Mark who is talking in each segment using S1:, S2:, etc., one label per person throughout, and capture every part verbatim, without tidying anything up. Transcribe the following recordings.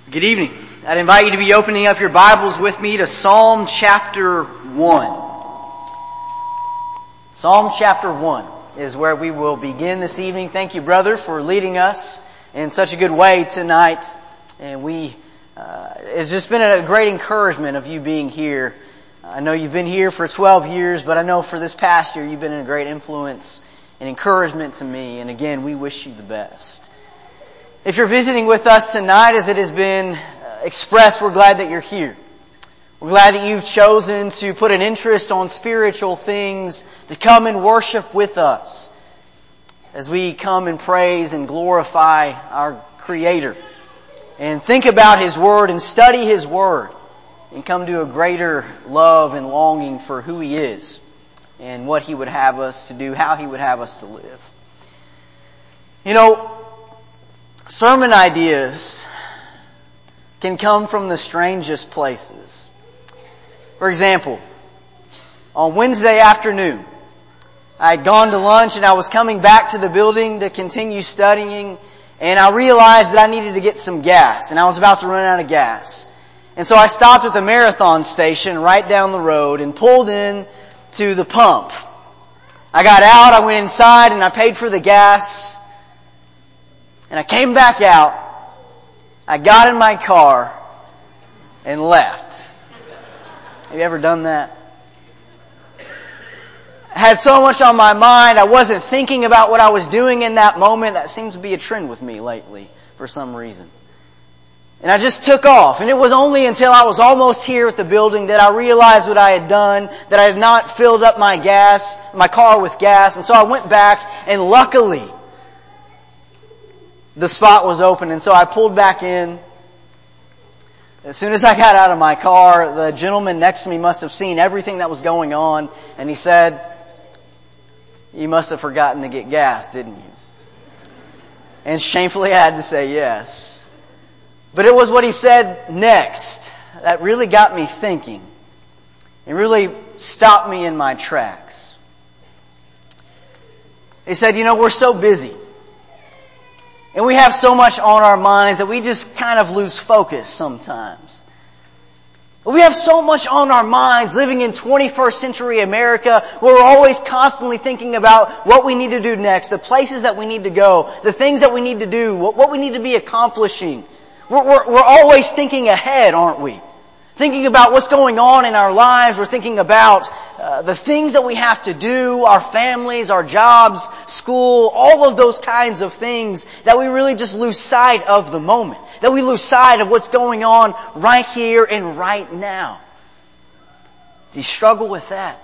S1: Good evening. I'd invite you to be opening up your Bibles with me to Psalm chapter one. Psalm chapter one is where we will begin this evening. Thank you, brother, for leading us in such a good way tonight. And we, uh, it's just been a great encouragement of you being here. I know you've been here for twelve years, but I know for this past year you've been a great influence and encouragement to me. And again, we wish you the best. If you're visiting with us tonight, as it has been expressed, we're glad that you're here. We're glad that you've chosen to put an interest on spiritual things, to come and worship with us as we come and praise and glorify our Creator and think about His Word and study His Word and come to a greater love and longing for who He is and what He would have us to do, how He would have us to live. You know, sermon ideas can come from the strangest places. For example, on Wednesday afternoon, I had gone to lunch and I was coming back to the building to continue studying, and I realized that I needed to get some gas, and I was about to run out of gas. And so I stopped at the Marathon station right down the road and pulled in to the pump. I got out, I went inside, and I paid for the gas. And I came back out, I got in my car, and left. Have you ever done that? I had so much on my mind, I wasn't thinking about what I was doing in that moment. That seems to be a trend with me lately, for some reason. And I just took off. And it was only until I was almost here at the building that I realized what I had done, that I had not filled up my gas, my car with gas. And so I went back, and luckily, the spot was open, and so I pulled back in. As soon as I got out of my car, the gentleman next to me must have seen everything that was going on, and he said, "You must have forgotten to get gas, didn't you?" And shamefully I had to say yes. But it was what he said next that really got me thinking and really stopped me in my tracks. He said, "You know, we're so busy. And we have so much on our minds that we just kind of lose focus sometimes. We have so much on our minds living in twenty-first century America where we're always constantly thinking about what we need to do next, the places that we need to go, the things that we need to do, what we need to be accomplishing. We're, we're, we're always thinking ahead, aren't we? Thinking about what's going on in our lives. We're thinking about uh, the things that we have to do, our families, our jobs, school, all of those kinds of things that we really just lose sight of the moment. That we lose sight of what's going on right here and right now. Do you struggle with that?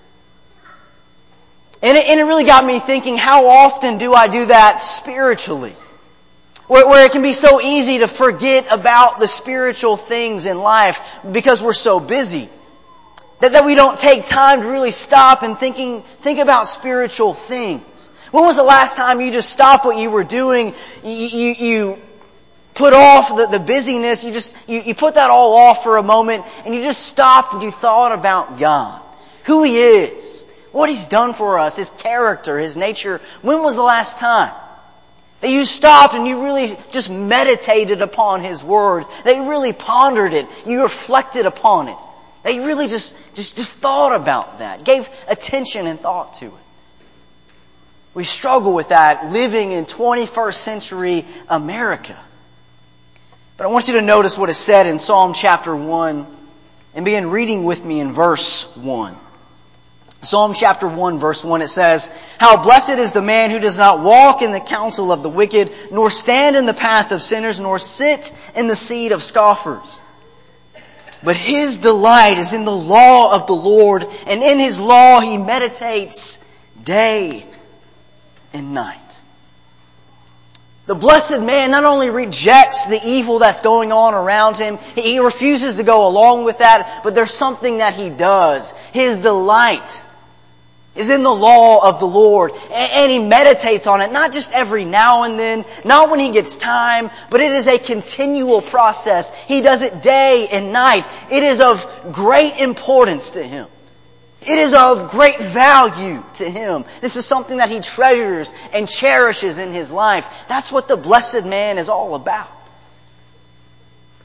S1: And it, and it really got me thinking, how often do I do that spiritually? Where, where it can be so easy to forget about the spiritual things in life because we're so busy. That, that we don't take time to really stop and thinking, think about spiritual things. When was the last time you just stopped what you were doing, you, you, you put off the, the busyness, you just, you, you put that all off for a moment, and you just stopped and you thought about God, who He is, what He's done for us, His character, His nature. When was the last time that you stopped and you really just meditated upon His Word, that you really pondered it, you reflected upon it, that you really just, just, just thought about that, gave attention and thought to it? We struggle with that living in twenty-first century America. But I want you to notice what is said in Psalm chapter one and begin reading with me in verse one. Psalm chapter one verse one, it says, "How blessed is the man who does not walk in the counsel of the wicked, nor stand in the path of sinners, nor sit in the seat of scoffers. But his delight is in the law of the Lord, and in His law he meditates day and night." The blessed man not only rejects the evil that's going on around him, he refuses to go along with that, but there's something that he does. His delight is in the law of the Lord. And He meditates on it, not just every now and then, not when he gets time, but it is a continual process. He does it day and night. It is of great importance to him. It is of great value to him. This is something that he treasures and cherishes in his life. That's what the blessed man is all about.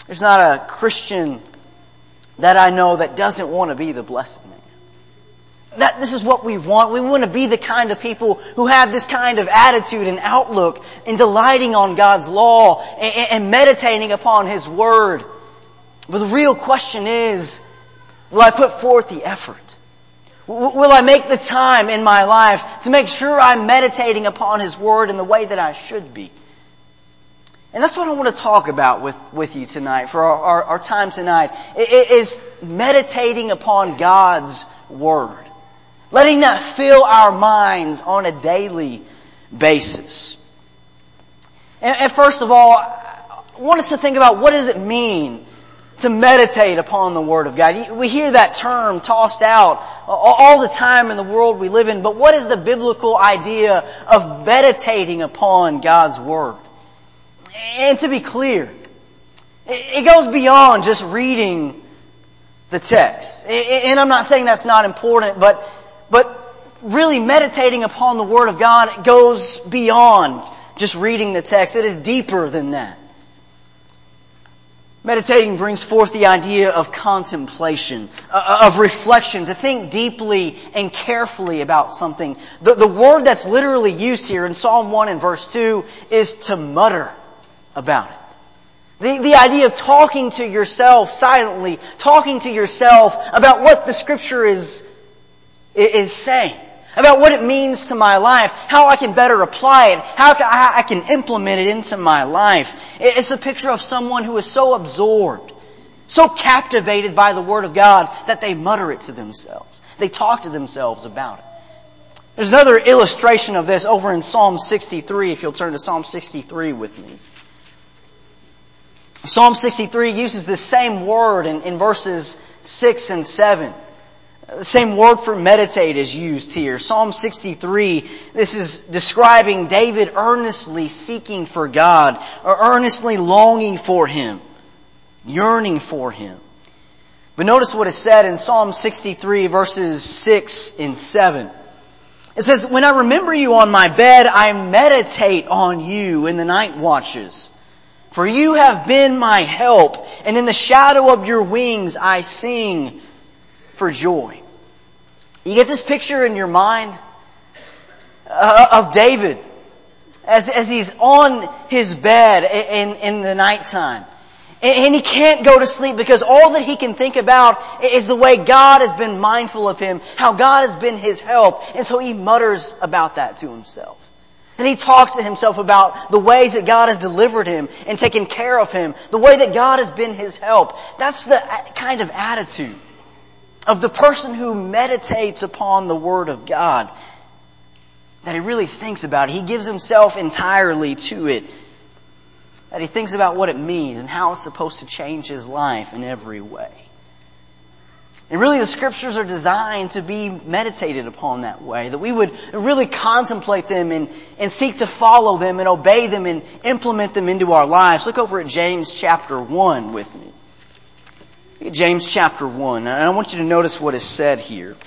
S1: There's not a Christian that I know that doesn't want to be the blessed man. That this is what we want. We want to be the kind of people who have this kind of attitude and outlook in delighting on God's law and, and meditating upon His Word. But the real question is, will I put forth the effort? Will I make the time in my life to make sure I'm meditating upon His Word in the way that I should be? And that's what I want to talk about with, with you tonight, for our, our, our time tonight, it is meditating upon God's Word. Letting that fill our minds on a daily basis. And, and first of all, I want us to think about, what does it mean to meditate upon the Word of God? We hear that term tossed out all the time in the world we live in, but what is the biblical idea of meditating upon God's Word? And to be clear, it goes beyond just reading the text. And I'm not saying that's not important, but But really meditating upon the Word of God goes beyond just reading the text. It is deeper than that. Meditating brings forth the idea of contemplation, of reflection, to think deeply and carefully about something. The, the word that's literally used here in Psalm one and verse two is to mutter about it. The, the idea of talking to yourself silently, talking to yourself about what the Scripture is is saying, about what it means to my life, how I can better apply it, how I can implement it into my life. It's the picture of someone who is so absorbed, so captivated by the Word of God that they mutter it to themselves. They talk to themselves about it. There's another illustration of this over in Psalm sixty-three, if you'll turn to Psalm sixty-three with me. Psalm sixty-three uses the same word in, in verses six and seven. The same word for meditate is used here. Psalm sixty-three, this is describing David earnestly seeking for God, or earnestly longing for Him, yearning for Him. But notice what is said in Psalm sixty-three verses six and seven. It says, "When I remember you on my bed, I meditate on you in the night watches. For you have been my help, and in the shadow of your wings I sing for joy." You get this picture in your mind uh, of David as, as he's on his bed in, in the nighttime. And, and he can't go to sleep because all that he can think about is the way God has been mindful of him, how God has been his help. And so he mutters about that to himself. And he talks to himself about the ways that God has delivered him and taken care of him, the way that God has been his help. That's the kind of attitude of the person who meditates upon the Word of God, that he really thinks about it. He gives himself entirely to it. That he thinks about what it means and how it's supposed to change his life in every way. And really the Scriptures are designed to be meditated upon that way. That we would really contemplate them and, and seek to follow them and obey them and implement them into our lives. Look over at James chapter one with me. James chapter one. And I want you to notice what is said here.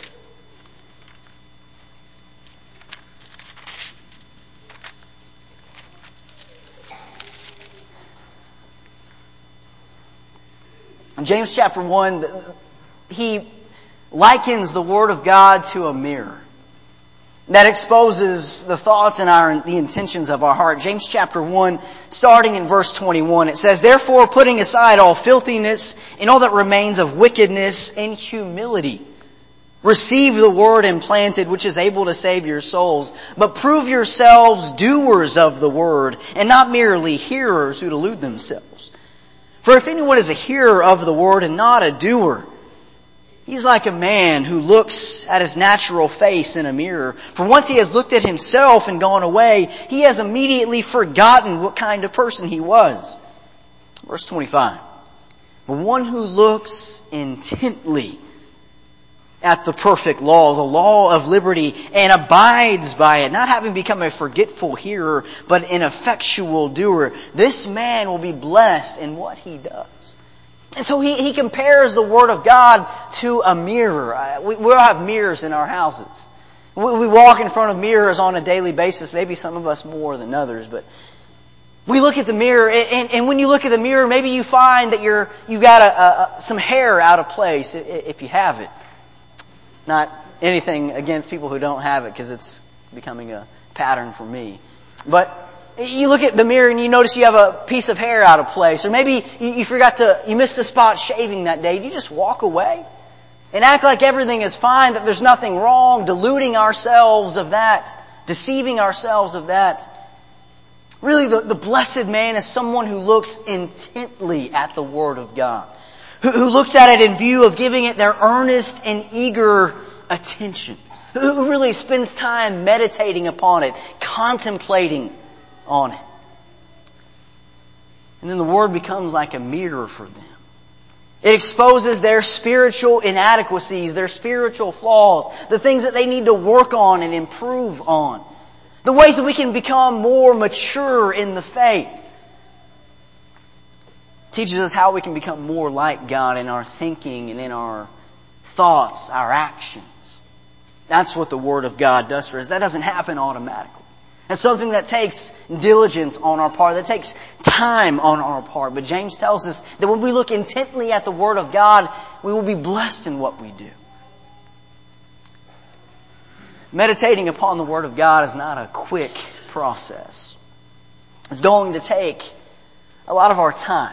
S1: In James chapter one, he likens the Word of God to a mirror that exposes the thoughts and our, the intentions of our heart. James chapter one, starting in verse twenty-one, it says, "Therefore, putting aside all filthiness and all that remains of wickedness and humility, receive the word implanted, which is able to save your souls. But prove yourselves doers of the word, and not merely hearers who delude themselves. For if anyone is a hearer of the word and not a doer, he's like a man who looks at his natural face in a mirror. For once he has looked at himself and gone away, he has immediately forgotten what kind of person he was." Verse twenty-five. "But one who looks intently at the perfect law, the law of liberty, and abides by it, not having become a forgetful hearer, but an effectual doer, this man will be blessed in what he does." And so he, he compares the Word of God to a mirror. We, we all have mirrors in our houses. We, we walk in front of mirrors on a daily basis, maybe some of us more than others, but We look at the mirror, and, and when you look at the mirror, maybe you find that you're, you got a, a, some hair out of place, if you have it. Not anything against people who don't have it, because it's becoming a pattern for me. But you look at the mirror and you notice you have a piece of hair out of place. Or maybe you, you forgot to, you missed a spot shaving that day. Do you just walk away and act like everything is fine, that there's nothing wrong, deluding ourselves of that, deceiving ourselves of that? Really, the, the blessed man is someone who looks intently at the Word of God. Who, who looks at it in view of giving it their earnest and eager attention. Who, who really spends time meditating upon it, contemplating on it. And then the Word becomes like a mirror for them. It exposes their spiritual inadequacies, their spiritual flaws, the things that they need to work on and improve on. The ways that we can become more mature in the faith. It teaches us how we can become more like God in our thinking and in our thoughts, our actions. That's what the Word of God does for us. That doesn't happen automatically. It's something that takes diligence on our part, that takes time on our part. But James tells us that when we look intently at the Word of God, we will be blessed in what we do. Meditating upon the Word of God is not a quick process. It's going to take a lot of our time.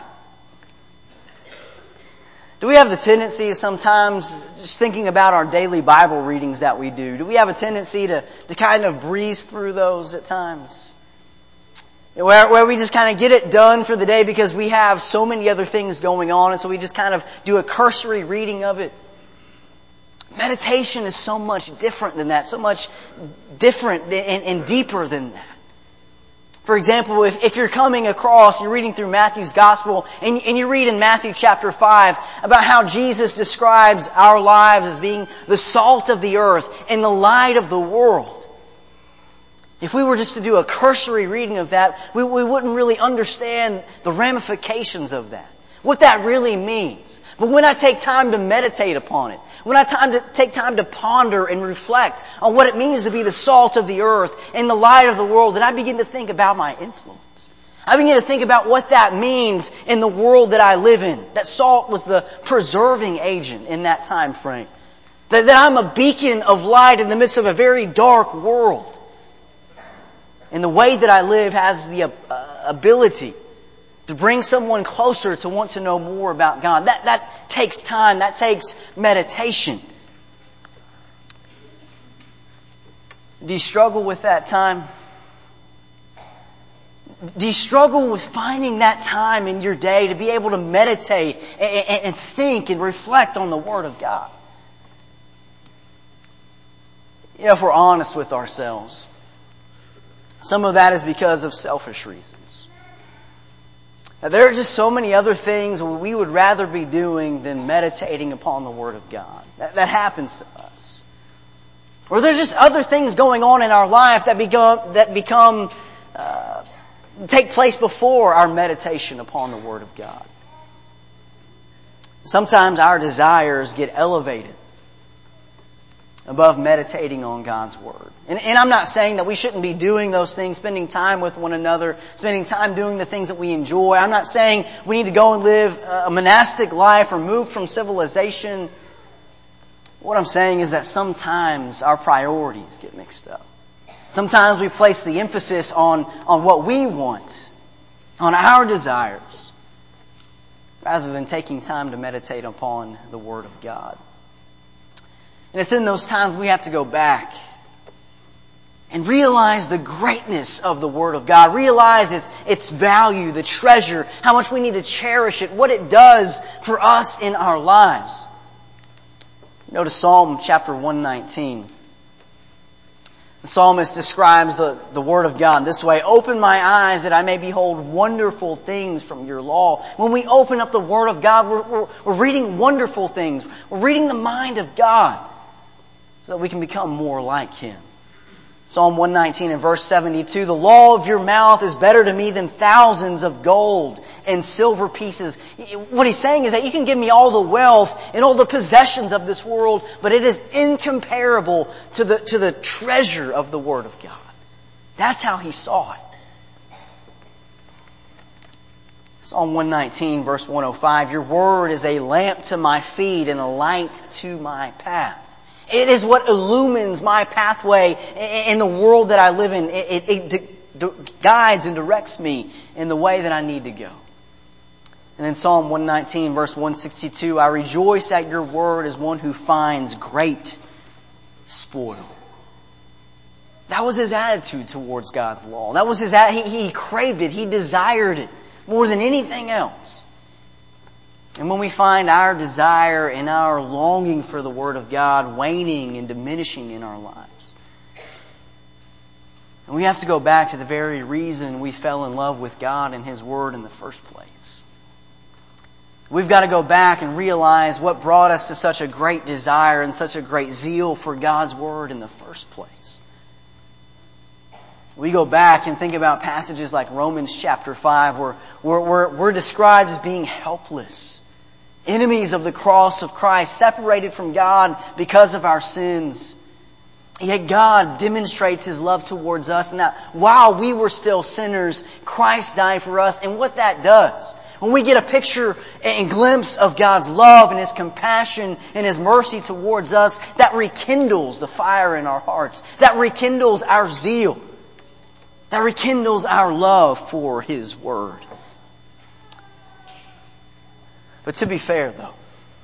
S1: Do we have the tendency sometimes, just thinking about our daily Bible readings that we do, do we have a tendency to, to kind of breeze through those at times? Where, where we just kind of get it done for the day because we have so many other things going on, and so we just kind of do a cursory reading of it. Meditation is so much different than that, so much different and, and deeper than that. For example, if, if you're coming across, you're reading through Matthew's Gospel, and, and you read in Matthew chapter five about how Jesus describes our lives as being the salt of the earth and the light of the world. If we were just to do a cursory reading of that, we, we wouldn't really understand the ramifications of that. What that really means. But when I take time to meditate upon it, when I time to take time to ponder and reflect on what it means to be the salt of the earth and the light of the world, then I begin to think about my influence. I begin to think about what that means in the world that I live in. That salt was the preserving agent in that time frame. That, that I'm a beacon of light in the midst of a very dark world. And the way that I live has the uh, ability to bring someone closer to want to know more about God. That, that takes time. That takes meditation. Do you struggle with that time? Do you struggle with finding that time in your day to be able to meditate and, and, and think and reflect on the Word of God? You know, if we're honest with ourselves, some of that is because of selfish reasons. Now, there are just so many other things we would rather be doing than meditating upon the Word of God. That, that happens to us. Or there's just other things going on in our life that become, that become, uh, take place before our meditation upon the Word of God. Sometimes our desires get elevated above meditating on God's Word. And, and I'm not saying that we shouldn't be doing those things, spending time with one another, spending time doing the things that we enjoy. I'm not saying we need to go and live a monastic life or move from civilization. What I'm saying is that sometimes our priorities get mixed up. Sometimes we place the emphasis on, on what we want, on our desires, rather than taking time to meditate upon the Word of God. And it's in those times we have to go back and realize the greatness of the Word of God. Realize its, its value, the treasure, how much we need to cherish it, what it does for us in our lives. Notice Psalm chapter one nineteen. The psalmist describes the, the Word of God this way: "Open my eyes that I may behold wonderful things from your law." When we open up the Word of God, we're, we're, we're reading wonderful things. We're reading the mind of God, so that we can become more like Him. Psalm one nineteen and verse seventy-two, "The law of your mouth is better to me than thousands of gold and silver pieces." What he's saying is that you can give me all the wealth and all the possessions of this world, but it is incomparable to the, to the treasure of the Word of God. That's how he saw it. Psalm one nineteen, verse one oh five, your word is a lamp to my feet and a light to my path. It is what illumines my pathway in the world that I live in. It, it, it guides and directs me in the way that I need to go. And then Psalm one nineteen, verse one sixty-two, I rejoice at your word as one who finds great spoil. That was his attitude towards God's law. That was his, he, he craved it. He desired it more than anything else. And when we find our desire and our longing for the Word of God waning and diminishing in our lives, and we have to go back to the very reason we fell in love with God and His Word in the first place. We've got to go back and realize what brought us to such a great desire and such a great zeal for God's Word in the first place. We go back and think about passages like Romans chapter five where we're, we're, we're described as being helpless, enemies of the cross of Christ, separated from God because of our sins. Yet God demonstrates His love towards us, and that while we were still sinners, Christ died for us. And what that does, when we get a picture and glimpse of God's love and His compassion and His mercy towards us, that rekindles the fire in our hearts. That rekindles our zeal. That rekindles our love for His Word. But to be fair, though,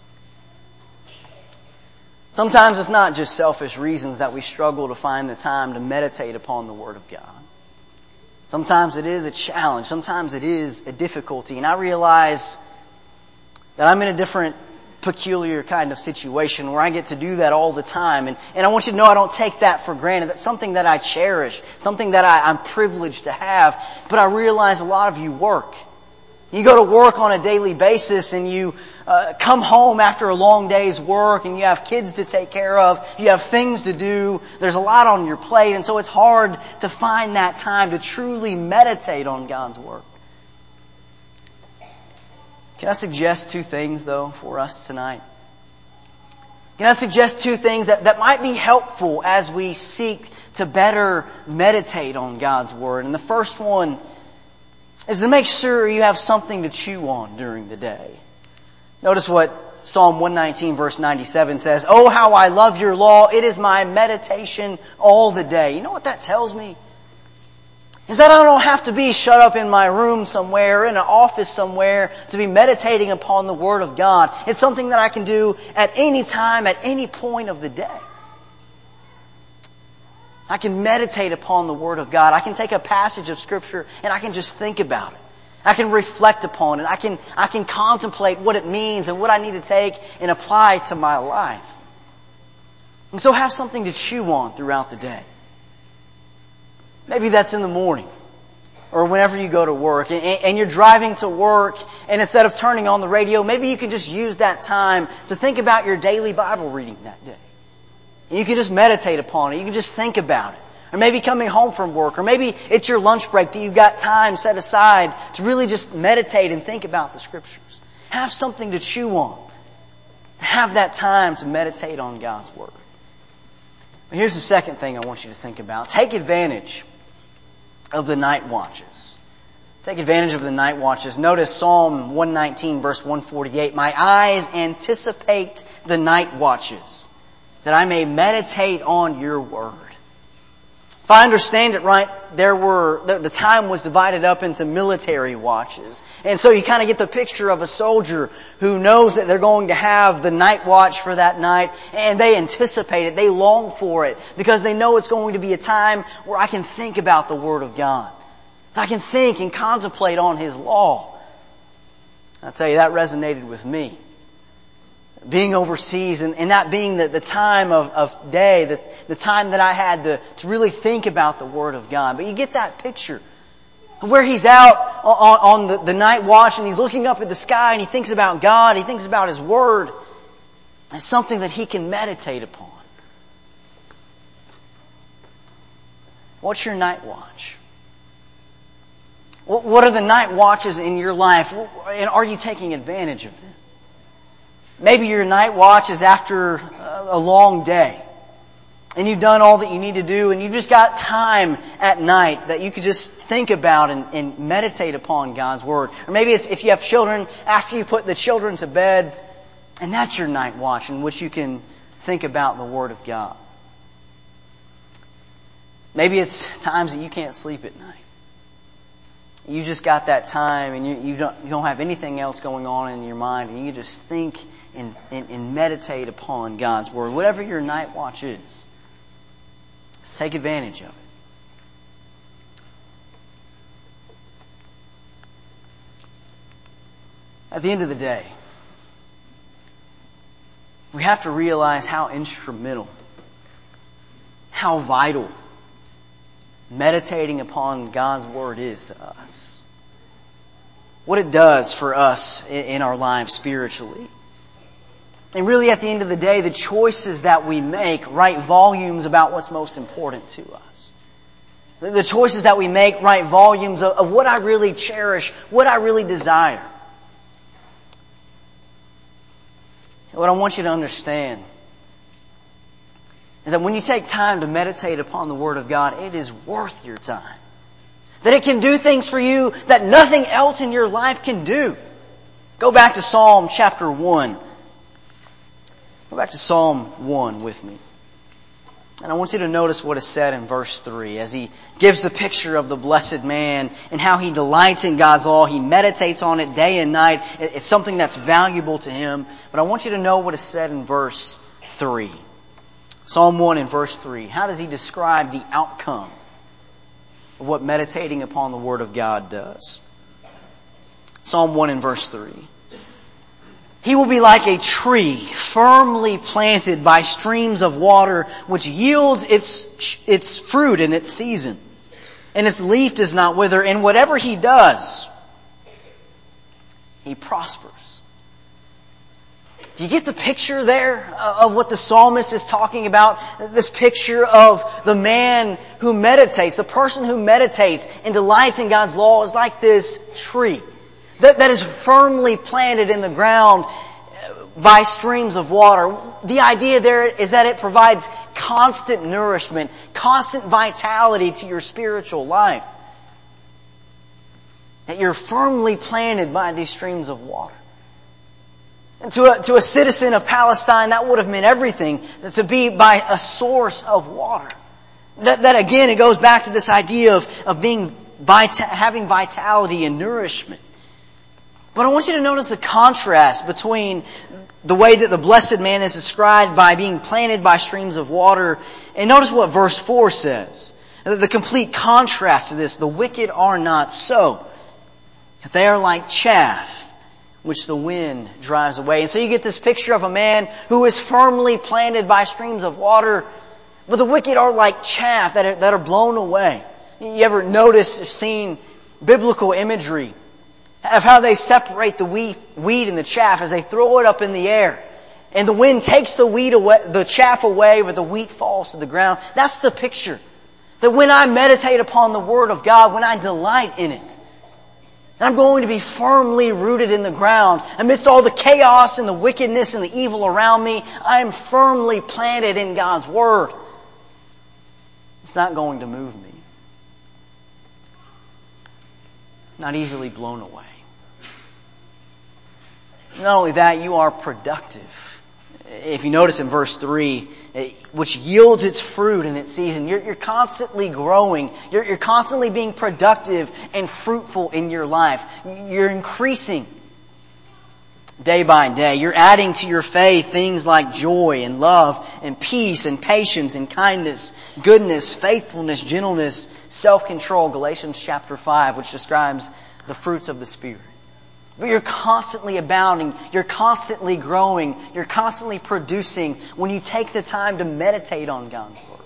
S1: sometimes it's not just selfish reasons that we struggle to find the time to meditate upon the Word of God. Sometimes it is a challenge. Sometimes it is a difficulty. And I realize that I'm in a different, peculiar kind of situation where I get to do that all the time. And, and I want you to know I don't take that for granted. That's something that I cherish, something that I, I'm privileged to have. But I realize a lot of you work. You go to work on a daily basis and you uh, come home after a long day's work and you have kids to take care of. You have things to do. There's a lot on your plate. And so it's hard to find that time to truly meditate on God's Word. Can I suggest two things, though, for us tonight? Can I suggest two things that, that might be helpful as we seek to better meditate on God's Word? And the first one is to make sure you have something to chew on during the day. Notice what Psalm one nineteen, verse ninety-seven says, oh, how I love your law. It is my meditation all the day. You know what that tells me? Is that I don't have to be shut up in my room somewhere, in an office somewhere, to be meditating upon the Word of God. It's something that I can do at any time, at any point of the day. I can meditate upon the Word of God. I can take a passage of Scripture and I can just think about it. I can reflect upon it. I can, I can contemplate what it means and what I need to take and apply to my life. And so have something to chew on throughout the day. Maybe that's in the morning or whenever you go to work and, and you're driving to work, and instead of turning on the radio, maybe you can just use that time to think about your daily Bible reading that day. And you can just meditate upon it. You can just think about it. Or maybe coming home from work, or maybe it's your lunch break that you've got time set aside to really just meditate and think about the Scriptures. Have something to chew on. Have that time to meditate on God's Word. But here's the second thing I want you to think about. Take advantage of the night watches. Take advantage of the night watches. Notice Psalm one nineteen, verse one forty-eight. My eyes anticipate the night watches, that I may meditate on your Word. If I understand it right, there were the, the time was divided up into military watches. And so you kind of get the picture of a soldier who knows that they're going to have the night watch for that night, and they anticipate it, they long for it, because they know it's going to be a time where I can think about the Word of God. I can think and contemplate on His law. I'll tell you, that resonated with me. Being overseas and, and that being the, the time of, of day, the, the time that I had to, to really think about the Word of God. But you get that picture where he's out on, on the, the night watch and he's looking up at the sky and he thinks about God, he thinks about His Word. It's something that he can meditate upon. What's your night watch? What are the night watches in your life? And are you taking advantage of them? Maybe your night watch is after a long day. and you've done all that you need to do, and you've just got time at night that you could just think about and, and meditate upon God's Word. Or maybe it's if you have children, after you put the children to bed, and that's your night watch in which you can think about the Word of God. Maybe it's times that you can't sleep at night. You just got that time and you, you, don't, you don't have anything else going on in your mind, and you just think and, and, and meditate upon God's Word. Whatever your night watch is, take advantage of it. At the end of the day, we have to realize how instrumental, how vital meditating upon God's Word is to us. What it does for us in our lives spiritually. And really at the end of the day, the choices that we make write volumes about what's most important to us. The choices that we make write volumes of what I really cherish, what I really desire. What I want you to understand is that when you take time to meditate upon the Word of God, it is worth your time. That it can do things for you that nothing else in your life can do. Go back to Psalm chapter one. Go back to Psalm one with me. And I want you to notice what is said in verse three as he gives the picture of the blessed man and how he delights in God's law. He meditates on it day and night. It's something that's valuable to him. But I want you to know what is said in verse three. Psalm one and verse three. How does he describe the outcome of what meditating upon the Word of God does? Psalm one and verse three. He will be like a tree firmly planted by streams of water, which yields its, its fruit in its season. And its leaf does not wither. And whatever he does, he prospers. Do you get the picture there of what the psalmist is talking about? This picture of the man who meditates, the person who meditates and delights in God's law is like this tree that, that is firmly planted in the ground by streams of water. The idea there is that it provides constant nourishment, constant vitality to your spiritual life. That you're firmly planted by these streams of water. And to a, to a citizen of Palestine, that would have meant everything, to be by a source of water. That, that again, it goes back to this idea of, of being vita- having vitality and nourishment. But I want you to notice the contrast between the way that the blessed man is described by being planted by streams of water. And notice what verse four says. The complete contrast to this. The wicked are not so. They are like chaff, which the wind drives away. And so you get this picture of a man who is firmly planted by streams of water. But the wicked are like chaff that are, that are blown away. You ever notice or seen biblical imagery of how they separate the wheat, wheat and the chaff as they throw it up in the air? And the wind takes the wheat away, the chaff away, but the wheat falls to the ground. That's the picture. That when I meditate upon the Word of God, when I delight in it, I'm going to be firmly rooted in the ground. Amidst all the chaos and the wickedness and the evil around me, I am firmly planted in God's Word. It's not going to move me. Not easily blown away. Not only that, you are productive. If you notice in verse three, which yields its fruit in its season. You're, you're constantly growing. You're, you're constantly being productive and fruitful in your life. You're increasing day by day. You're adding to your faith things like joy and love and peace and patience and kindness, goodness, faithfulness, gentleness, self-control. Galatians chapter five, which describes the fruits of the Spirit. But you're constantly abounding. You're constantly growing. You're constantly producing when you take the time to meditate on God's Word.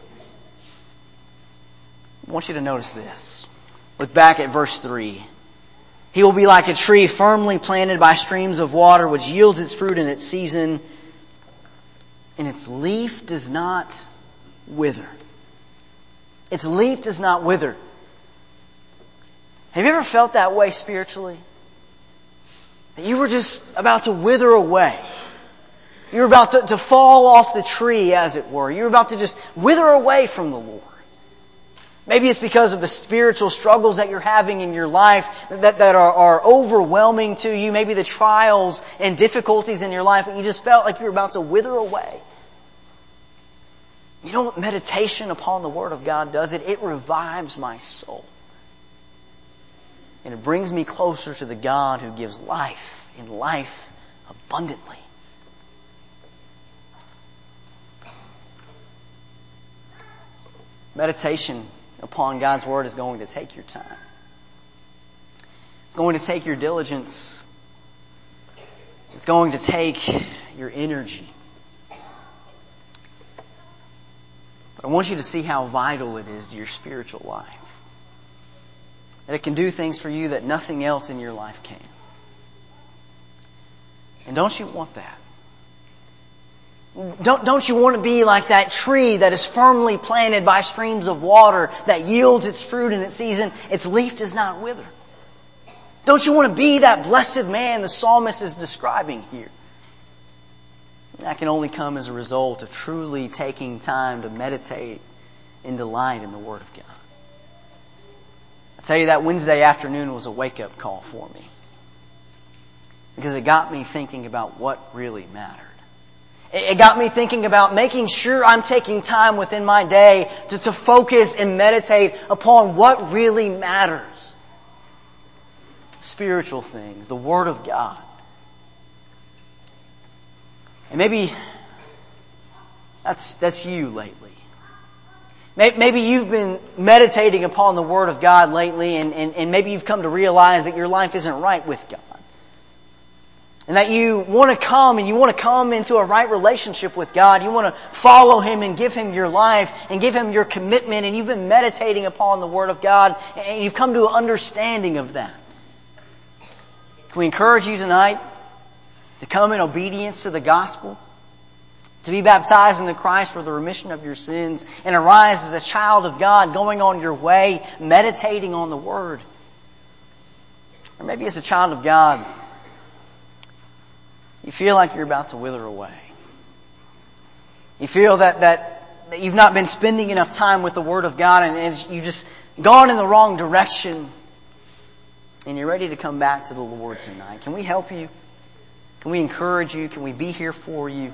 S1: I want you to notice this. Look back at verse three. He will be like a tree firmly planted by streams of water, which yields its fruit in its season, and its leaf does not wither. Its leaf does not wither. Have you ever felt that way spiritually? That you were just about to wither away. You're about to, to fall off the tree, as it were. You're about to just wither away from the Lord. Maybe it's because of the spiritual struggles that you're having in your life that, that are, are overwhelming to you. Maybe the trials and difficulties in your life, and you just felt like you were about to wither away. You know what meditation upon the Word of God does? It, it revives my soul. And it brings me closer to the God who gives life and life abundantly. Meditation upon God's Word is going to take your time. It's going to take your diligence. It's going to take your energy. But I want you to see how vital it is to your spiritual life. That it can do things for you that nothing else in your life can. And don't you want that? Don't, don't you want to be like that tree that is firmly planted by streams of water that yields its fruit in its season? Its leaf does not wither. Don't you want to be that blessed man the psalmist is describing here? That can only come as a result of truly taking time to meditate and delight in the Word of God. I tell you, that Wednesday afternoon was a wake-up call for me. Because it got me thinking about what really mattered. It got me thinking about making sure I'm taking time within my day to, to focus and meditate upon what really matters. Spiritual things, the Word of God. And maybe that's, that's you lately. Maybe you've been meditating upon the Word of God lately, and, and, and maybe you've come to realize that your life isn't right with God. And that you want to come and you want to come into a right relationship with God. You want to follow Him and give Him your life and give Him your commitment. And you've been meditating upon the Word of God and you've come to an understanding of that. Can we encourage you tonight to come in obedience to the gospel? To be baptized into Christ for the remission of your sins and arise as a child of God going on your way, meditating on the Word. Or maybe as a child of God, you feel like you're about to wither away. You feel that, that, that you've not been spending enough time with the Word of God and, and you've just gone in the wrong direction. And you're ready to come back to the Lord tonight. Can we help you? Can we encourage you? Can we be here for you?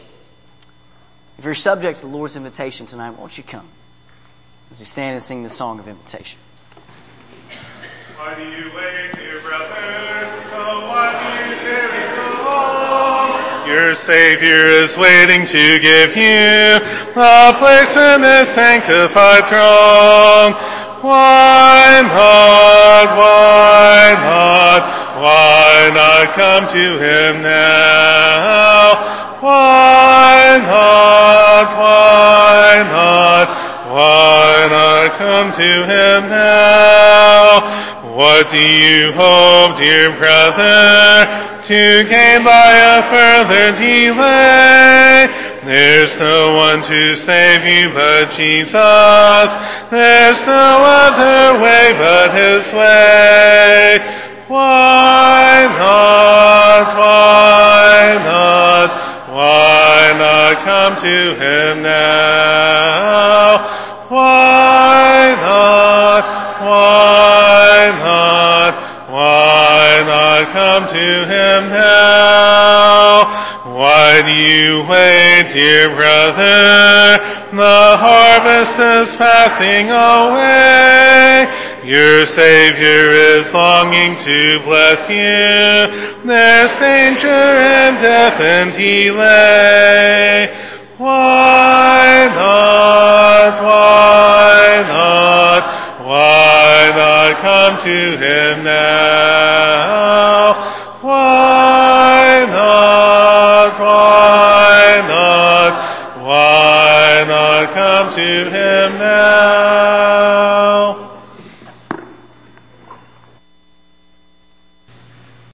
S1: If you're subject to the Lord's invitation tonight, won't you come as we stand and sing the song of invitation?
S2: Why do you wait, dear brother? Oh, why do you tarry so long? Your Savior is waiting to give you a place in His sanctified throne. Why not? Why not? Why not come to Him now? Why not? Why not? Why not come to Him now? What do you hope, dear brother, to gain by a further delay? There's no one to save you but Jesus. There's no other way but His way. Why not? Why not? Why not come to Him now? Why not? Why not? Why not come to Him now? Why do you wait, dear brother? The harvest is passing away. Your Savior is longing to bless you. There's danger and death and delay. Why not? Why not? Why not come to Him now? Why not? Why not? Why not come to Him now?